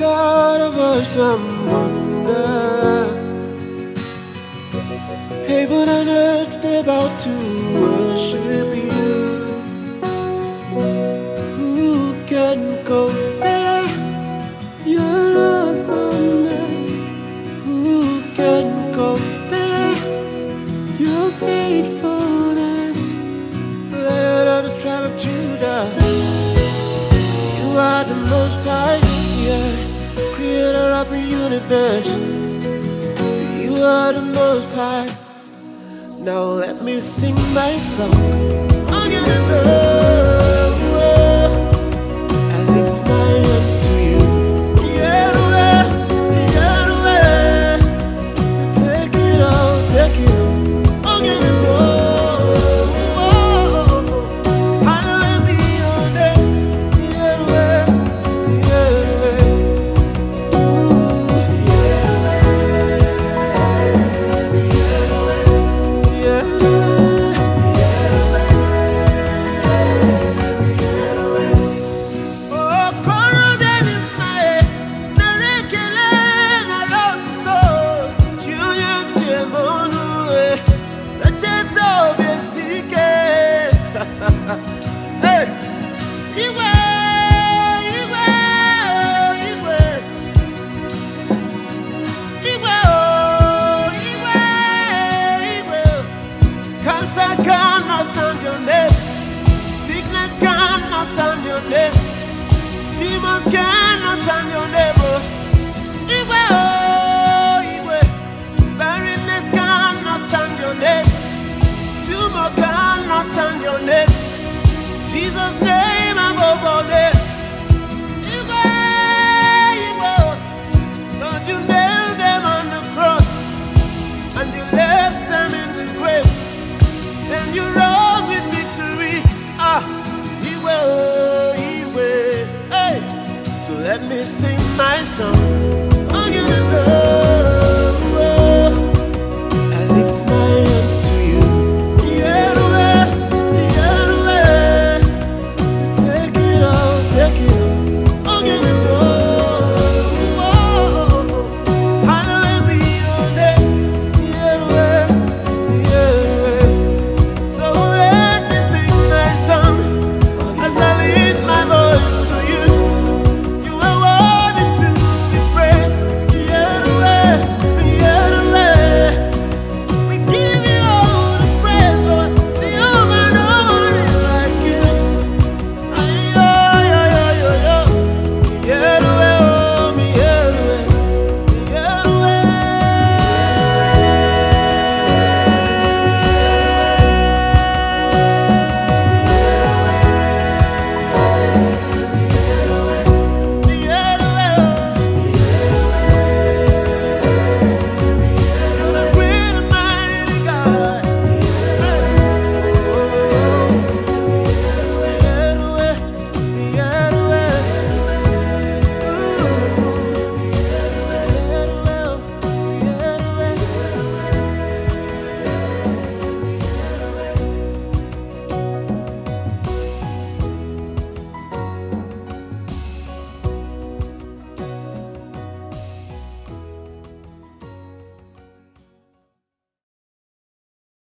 God of awesome wonder. Heaven and earth, they're about to worship you. Who can compare your awesomeness? Who can compare your faithfulness? Lion of the tribe of Judah, you are the Most High, yeah, Creator of the universe. You are the Most High. Now let me sing my song. I'm gonna know. I lift my hands to you. Yahweh, Yahweh, take it all, take it all. I'm gonna know. Hallowed be your name. Yahweh, Yahweh, ooh, hey, Iwe, Iwe, Iwe, Iwe, oh, Iwe, Iwe. Cancer cannot stand your name. Sickness cannot stand your name. Demons cannot stand your name. Oh, Iwe, oh, Iwe. Barrenness cannot stand your name. Tumor cannot stand your name. Jesus' name above all names. Iwe, Iwe. Lord, you nailed them on the cross, and you left them in the grave. Then you rose with victory. Ah, Iwe, oh, Iwe. Hey, so let me sing my song.